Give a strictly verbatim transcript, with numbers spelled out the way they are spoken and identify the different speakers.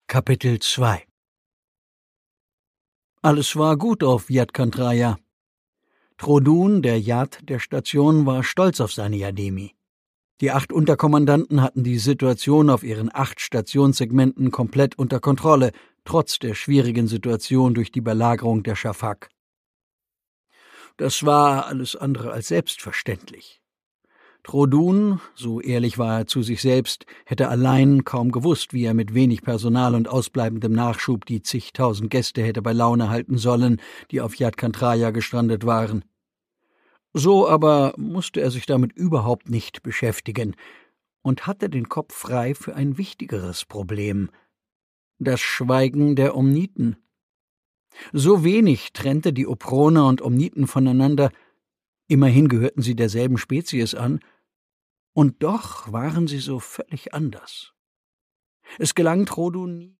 Speaker 1: Kapitel zwei. Alles war gut auf Yadkantraya. Trodun, der Yad der Station, war stolz auf seine Yademi. Die acht Unterkommandanten hatten die Situation auf ihren acht Stationssegmenten komplett unter Kontrolle, trotz der schwierigen Situation durch die Belagerung der Shafak. Das war alles andere als selbstverständlich. Trodun, so ehrlich war er zu sich selbst, hätte allein kaum gewusst, wie er mit wenig Personal und ausbleibendem Nachschub die zigtausend Gäste hätte bei Laune halten sollen, die auf Yadkantraya gestrandet waren. So aber musste er sich damit überhaupt nicht beschäftigen und hatte den Kopf frei für ein wichtigeres Problem: das Schweigen der Omniten. So wenig trennte die Oproner und Omniten voneinander, immerhin gehörten sie derselben Spezies an, und doch waren sie so völlig anders. Es gelang Trodun nie,